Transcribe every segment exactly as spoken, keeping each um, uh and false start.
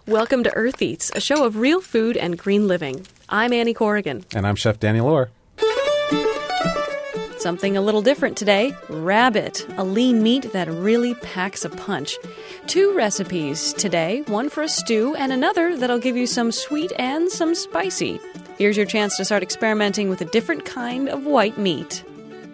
Welcome to Earth Eats, a show of real food and green living. I'm Annie Corrigan. And I'm Chef Daniel Orr. Something a little different today, rabbit, a lean meat that really packs a punch. Two recipes today, one for a stew and another that'll give you some sweet and some spicy. Here's your chance to start experimenting with a different kind of white meat.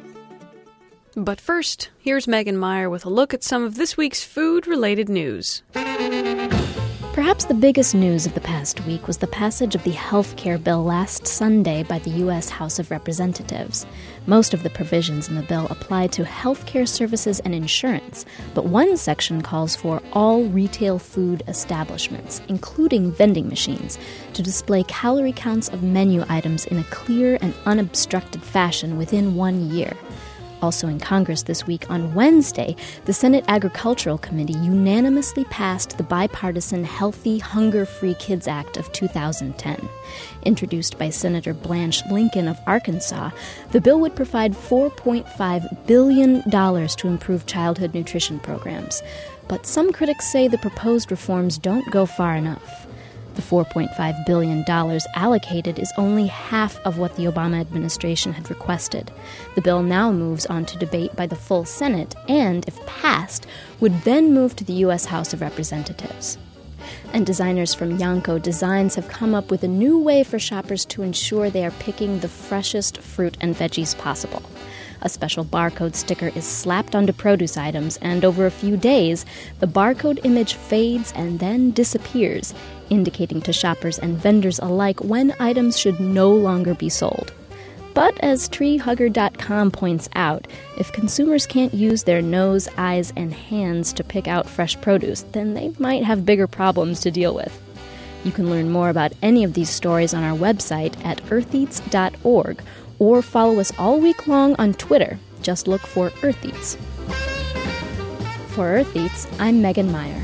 But first, here's Megan Meyer with a look at some of this week's food-related news. Perhaps the biggest news of the past week was the passage of the health care bill last Sunday by the U S House of Representatives. Most of the provisions in the bill apply to health care services and insurance, but one section calls for all retail food establishments, including vending machines, to display calorie counts of menu items in a clear and unobstructed fashion within one year. Also in Congress this week, on Wednesday, the Senate Agricultural Committee unanimously passed the bipartisan Healthy, Hunger-Free Kids Act of two thousand ten. Introduced by Senator Blanche Lincoln of Arkansas, the bill would provide four point five billion dollars to improve childhood nutrition programs. But some critics say the proposed reforms don't go far enough. The four point five billion dollars allocated is only half of what the Obama administration had requested. The bill now moves on to debate by the full Senate and, if passed, would then move to the U S House of Representatives. And designers from Yanko Designs have come up with a new way for shoppers to ensure they are picking the freshest fruit and veggies possible. A special barcode sticker is slapped onto produce items, and over a few days, the barcode image fades and then disappears, indicating to shoppers and vendors alike when items should no longer be sold. But as tree hugger dot com points out, if consumers can't use their nose, eyes, and hands to pick out fresh produce, then they might have bigger problems to deal with. You can learn more about any of these stories on our website at earth eats dot org, or follow us all week long on Twitter. Just look for Earth Eats. For Earth Eats, I'm Megan Meyer.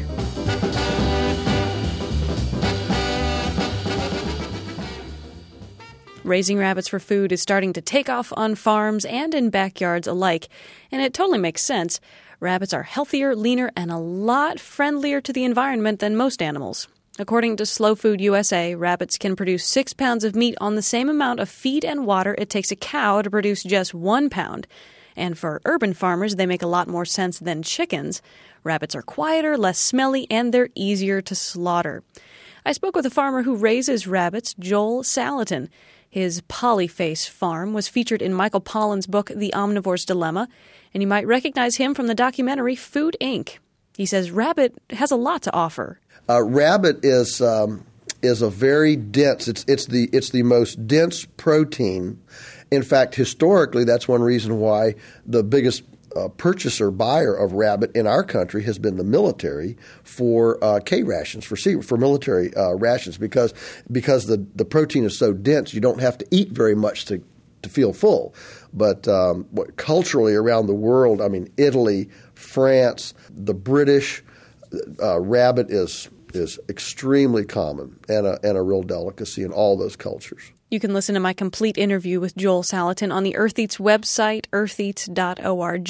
Raising rabbits for food is starting to take off on farms and in backyards alike, and it totally makes sense. Rabbits are healthier, leaner, and a lot friendlier to the environment than most animals. According to Slow Food U S A, rabbits can produce six pounds of meat on the same amount of feed and water it takes a cow to produce just one pound. And for urban farmers, they make a lot more sense than chickens. Rabbits are quieter, less smelly, and they're easier to slaughter. I spoke with a farmer who raises rabbits, Joel Salatin. His Polyface farm was featured in Michael Pollan's book, The Omnivore's Dilemma, and you might recognize him from the documentary Food, Incorporated. He says rabbit has a lot to offer. Uh, rabbit is um, is a very dense. It's it's the it's the most dense protein. In fact, historically, that's one reason why the biggest uh, purchaser buyer of rabbit in our country has been the military for uh, K rations for C, for military uh, rations because because the the protein is so dense, you don't have to eat very much to to feel full. But um, what, culturally around the world, I mean, Italy, France, the British, uh, rabbit is is extremely common and a, and a real delicacy in all those cultures. You can listen to my complete interview with Joel Salatin on the Earth Eats website, earth eats dot org.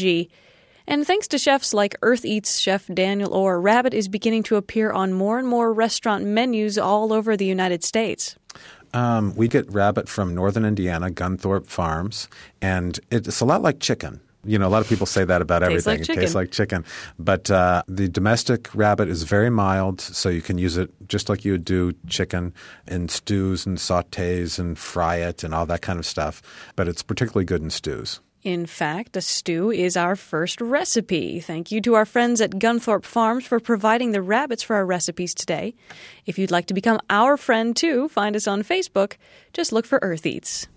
And thanks to chefs like Earth Eats chef Daniel Orr, rabbit is beginning to appear on more and more restaurant menus all over the United States. Um, we get rabbit from northern Indiana, Gunthorpe Farms, and it's a lot like chicken. You know, a lot of people say that about Tastes everything. Like it chicken. tastes like chicken. But uh, the domestic rabbit is very mild, so you can use it just like you would do chicken in stews and sautés and fry it and all that kind of stuff. But it's particularly good in stews. In fact, a stew is our first recipe. Thank you to our friends at Gunthorpe Farms for providing the rabbits for our recipes today. If you'd like to become our friend too, find us on Facebook. Just look for Earth Eats.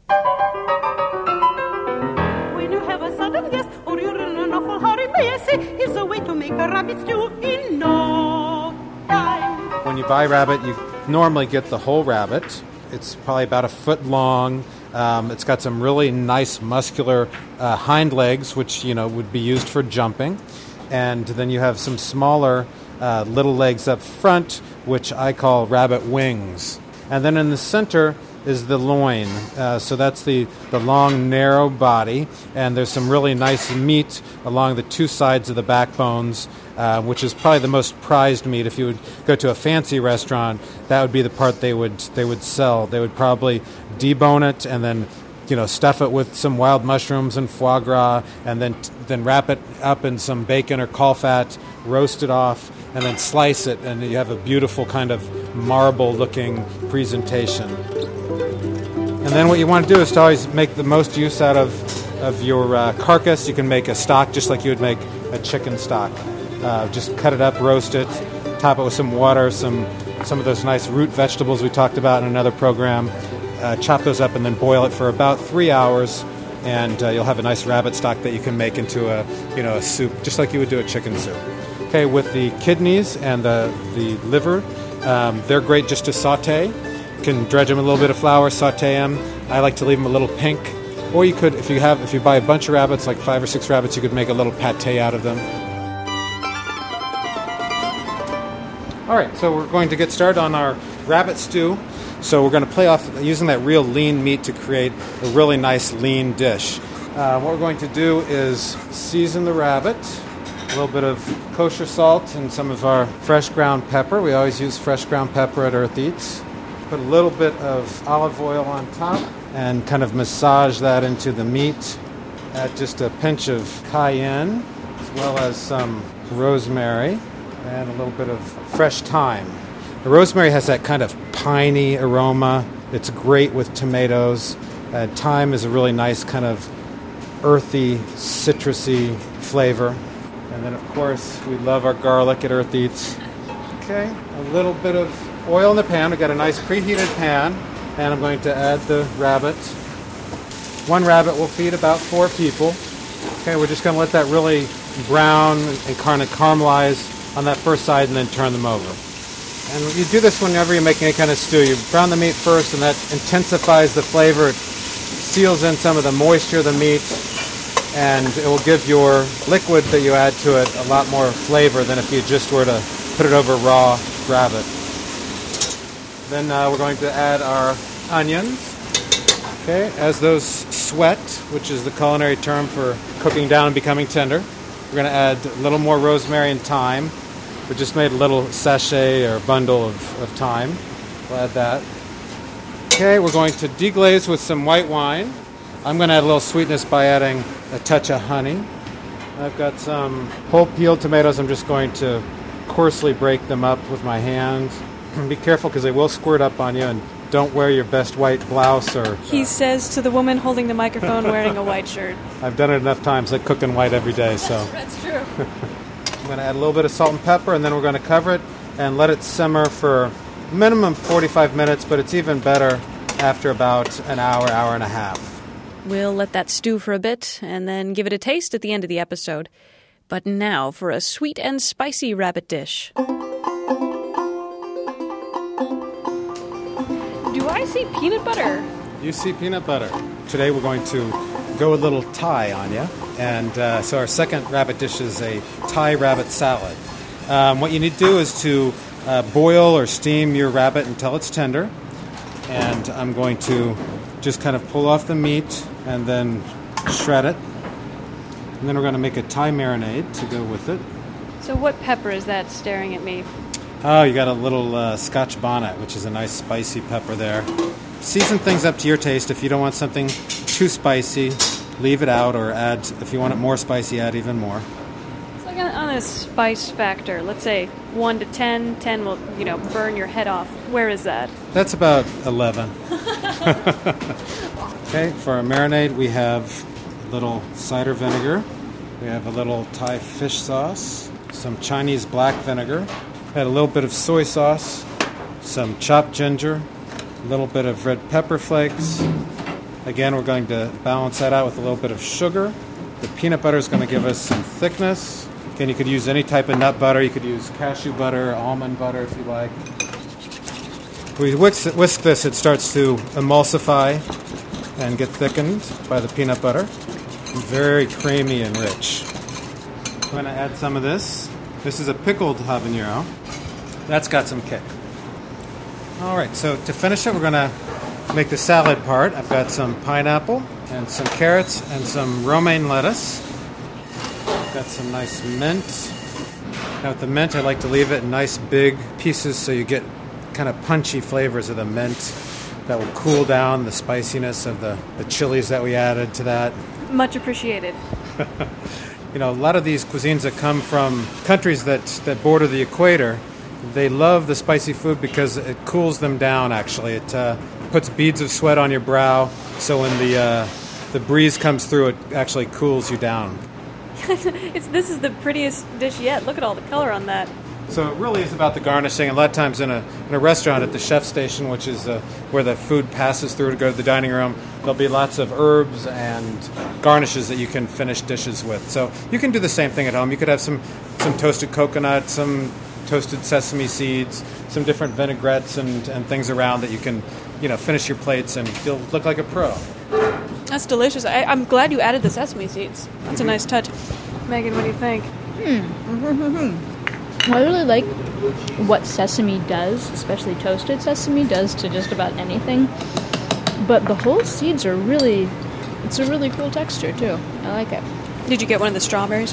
When you have a sudden guest or you're in an awful hurry, Bessie, here's a way to make a rabbit stew in no time. When you buy rabbit, you normally get the whole rabbit. It's probably about a foot long. Um, it's got some really nice muscular uh, hind legs, which, you know, would be used for jumping. And then you have some smaller uh, little legs up front, which I call rabbit wings. And then in the center, is the loin. Uh, so that's the, the long, narrow body, and there's some really nice meat along the two sides of the backbones, uh, which is probably the most prized meat. If you would go to a fancy restaurant, that would be the part they would they would sell. They would probably debone it and then, you know, stuff it with some wild mushrooms and foie gras, and then then wrap it up in some bacon or caul fat, roast it off, and then slice it, and you have a beautiful kind of marble-looking presentation. And then what you want to do is to always make the most use out of, of your uh, carcass. You can make a stock just like you would make a chicken stock. Uh, just cut it up, roast it, top it with some water, some some of those nice root vegetables we talked about in another program. Uh, chop those up and then boil it for about three hours, and uh, you'll have a nice rabbit stock that you can make into a you know a soup, just like you would do a chicken soup. Okay, with the kidneys and the the liver, um, they're great just to saute. You can dredge them in a little bit of flour, saute them. I like to leave them a little pink. Or you could, if you have, if you buy a bunch of rabbits, like five or six rabbits, you could make a little pate out of them. All right, so we're going to get started on our rabbit stew. So we're going to play off using that real lean meat to create a really nice lean dish. Uh, what we're going to do is season the rabbit, a little bit of kosher salt and some of our fresh ground pepper. We always use fresh ground pepper at Earth Eats. Put a little bit of olive oil on top and kind of massage that into the meat. Add just a pinch of cayenne, as well as some rosemary and a little bit of fresh thyme. The rosemary has that kind of piney aroma. It's great with tomatoes. Uh, thyme is a really nice kind of earthy, citrusy flavor. And then, of course, we love our garlic at Earth Eats. Okay, a little bit of oil in the pan. We've got a nice preheated pan, and I'm going to add the rabbit. One rabbit will feed about four people. Okay, we're just going to let that really brown and kind of caramelize on that first side and then turn them over. And you do this whenever you're making any kind of stew. You brown the meat first, and that intensifies the flavor. It seals in some of the moisture of the meat, and it will give your liquid that you add to it a lot more flavor than if you just were to put it over raw rabbit. Then uh, we're going to add our onions. Okay, as those sweat, which is the culinary term for cooking down and becoming tender, we're going to add a little more rosemary and thyme. We just made a little sachet or bundle of, of thyme. We'll add that. Okay, we're going to deglaze with some white wine. I'm going to add a little sweetness by adding a touch of honey. I've got some whole peeled tomatoes. I'm just going to coarsely break them up with my hand. Be careful because they will squirt up on you, and don't wear your best white blouse. Or He says to the woman holding the microphone wearing a white shirt. I've done it enough times. I cook in white every day, so. That's true. I'm going to add a little bit of salt and pepper, and then we're going to cover it and let it simmer for minimum forty-five minutes, but it's even better after about an hour, hour and a half. We'll let that stew for a bit and then give it a taste at the end of the episode. But now for a sweet and spicy rabbit dish. Do I see peanut butter? You see peanut butter. Today we're going to go a little Thai on you. And uh, so our second rabbit dish is a Thai rabbit salad. Um, what you need to do is to uh, boil or steam your rabbit until it's tender. And I'm going to just kind of pull off the meat and then shred it. And then we're going to make a Thai marinade to go with it. So what pepper is that staring at me? Oh, you got a little uh, Scotch bonnet, which is a nice spicy pepper there. Season things up to your taste. If you don't want something too spicy, leave it out, or add, if you want it more spicy, add even more. It's like on a spice factor. Let's say one to ten. ten will, you know, burn your head off. Where is that? That's about eleven. Okay, for our marinade, we have a little cider vinegar. We have a little Thai fish sauce, some Chinese black vinegar, add a little bit of soy sauce, some chopped ginger, a little bit of red pepper flakes. Again, we're going to balance that out with a little bit of sugar. The peanut butter is going to give us some thickness. Again, you could use any type of nut butter. You could use cashew butter, almond butter if you like. We whisk, whisk this, it starts to emulsify and get thickened by the peanut butter. Very creamy and rich. I'm going to add some of this. This is a pickled habanero. That's got some kick. All right, so to finish it, we're going to make the salad part, I've got some pineapple and some carrots and some romaine lettuce. I've got some nice mint. Now with the mint, I like to leave it in nice big pieces so you get kind of punchy flavors of the mint that will cool down the spiciness of the, the chilies that we added to that. Much appreciated. You know, a lot of these cuisines that come from countries that, that border the equator, they love the spicy food because it cools them down, actually. It uh, puts beads of sweat on your brow, so when the uh, the breeze comes through, it actually cools you down. it's, this is the prettiest dish yet. Look at all the color on that. So it really is about the garnishing. A lot of times in a in a restaurant at the chef station, which is uh, where the food passes through to go to the dining room, there'll be lots of herbs and garnishes that you can finish dishes with. So you can do the same thing at home. You could have some, some toasted coconut, some toasted sesame seeds, some different vinaigrettes and, and things around that you can, you know, finish your plates and you'll look like a pro. That's delicious. I, I'm glad you added the sesame seeds. That's a nice touch. Megan, what do you think? Hmm. I really like what sesame does, especially toasted sesame, does to just about anything. But the whole seeds are really, it's a really cool texture, too. I like it. Did you get one of the strawberries?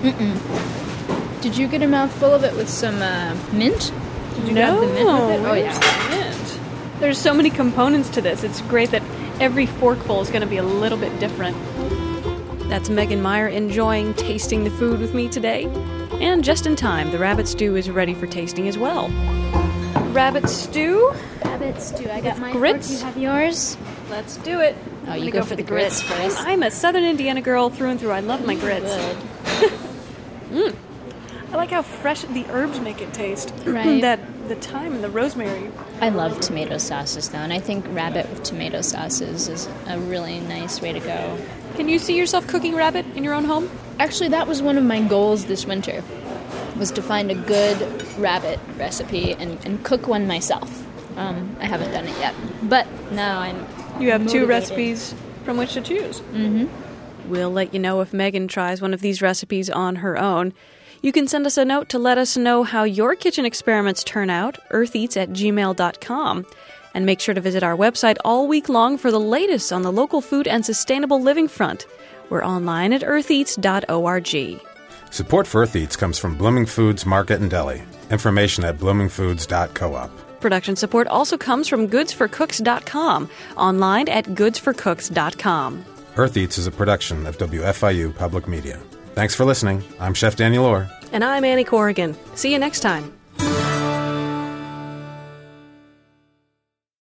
Mm-mm. Did you get a mouthful of it with some uh, mint? Did you no. grab the mint with it? Oh, Where's yeah. the mint? There's so many components to this. It's great that every forkful is going to be a little bit different. That's Megan Meyer enjoying tasting the food with me today. And just in time, the rabbit stew is ready for tasting as well. Rabbit stew? Rabbit stew. I got my grits. fork. You have yours? Let's do it. Oh, I'm you go, go for for the the grits. grits first. I'm a Southern Indiana girl through and through. I love my grits. Good. mm. I like how fresh the herbs make it taste. Right. that the thyme and the rosemary. I love tomato sauces, though, and I think rabbit with tomato sauces is a really nice way to go. Can you see yourself cooking rabbit in your own home? Actually, that was one of my goals this winter, was to find a good rabbit recipe and, and cook one myself. Um, I haven't done it yet, but now I'm You have motivated. two recipes from which to choose. Mm-hmm. We'll let you know if Megan tries one of these recipes on her own. You can send us a note to let us know how your kitchen experiments turn out, eartheats at gmail dot com. And make sure to visit our website all week long for the latest on the local food and sustainable living front. We're online at eartheats dot org. Support for Earth Eats comes from Blooming Foods Market and Deli. Information at blooming foods dot coop. Production support also comes from goods for cooks dot com, online at goods for cooks dot com. Earth Eats is a production of W F I U Public Media. Thanks for listening. I'm Chef Daniel Orr. And I'm Annie Corrigan. See you next time.